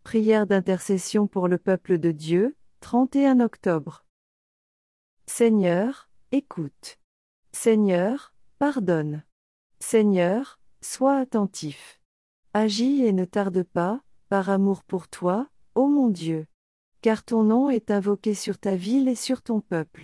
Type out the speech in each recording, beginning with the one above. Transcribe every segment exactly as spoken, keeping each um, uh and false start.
Prière d'intercession pour le peuple de Dieu, trente et un octobre. Seigneur, écoute. Seigneur, pardonne. Seigneur, sois attentif. Agis et ne tarde pas, par amour pour toi, ô mon Dieu. Car ton nom est invoqué sur ta ville et sur ton peuple.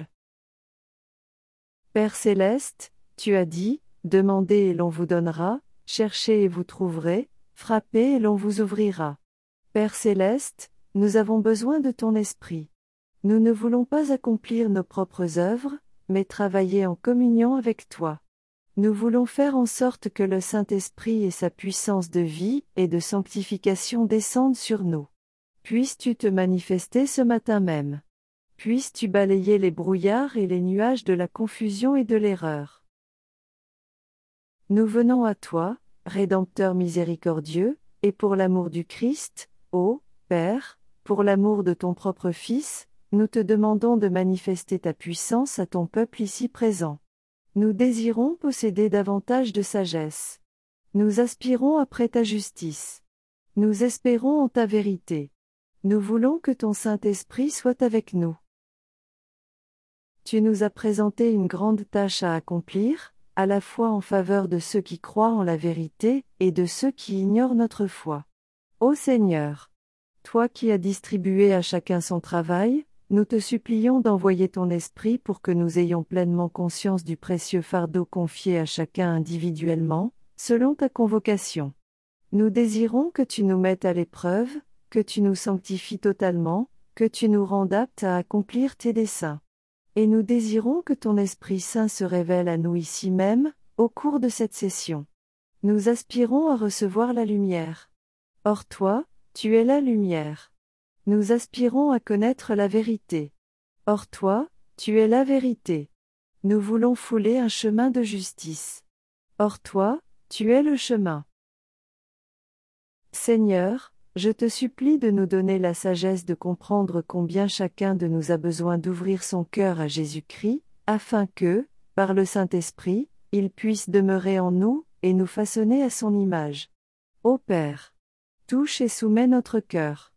Père céleste, tu as dit, demandez et l'on vous donnera, cherchez et vous trouverez, frappez et l'on vous ouvrira. Père céleste, nous avons besoin de ton esprit. Nous ne voulons pas accomplir nos propres œuvres, mais travailler en communion avec toi. Nous voulons faire en sorte que le Saint-Esprit et sa puissance de vie et de sanctification descendent sur nous. Puisses-tu te manifester ce matin même. Puisses-tu balayer les brouillards et les nuages de la confusion et de l'erreur. Nous venons à toi, Rédempteur miséricordieux, et pour l'amour du Christ, ô Père, pour l'amour de ton propre Fils, nous te demandons de manifester ta puissance à ton peuple ici présent. Nous désirons posséder davantage de sagesse. Nous aspirons après ta justice. Nous espérons en ta vérité. Nous voulons que ton Saint-Esprit soit avec nous. Tu nous as présenté une grande tâche à accomplir, à la fois en faveur de ceux qui croient en la vérité et de ceux qui ignorent notre foi. Ô Seigneur, toi qui as distribué à chacun son travail, nous te supplions d'envoyer ton Esprit pour que nous ayons pleinement conscience du précieux fardeau confié à chacun individuellement, selon ta convocation. Nous désirons que tu nous mettes à l'épreuve, que tu nous sanctifies totalement, que tu nous rendes aptes à accomplir tes desseins. Et nous désirons que ton Esprit Saint se révèle à nous ici même, au cours de cette session. Nous aspirons à recevoir la lumière. Or toi, tu es la lumière. Nous aspirons à connaître la vérité. Or toi, tu es la vérité. Nous voulons fouler un chemin de justice. Or toi, tu es le chemin. Seigneur, je te supplie de nous donner la sagesse de comprendre combien chacun de nous a besoin d'ouvrir son cœur à Jésus-Christ, afin que, par le Saint-Esprit, il puisse demeurer en nous, et nous façonner à son image. Ô Père, touche et soumets notre cœur.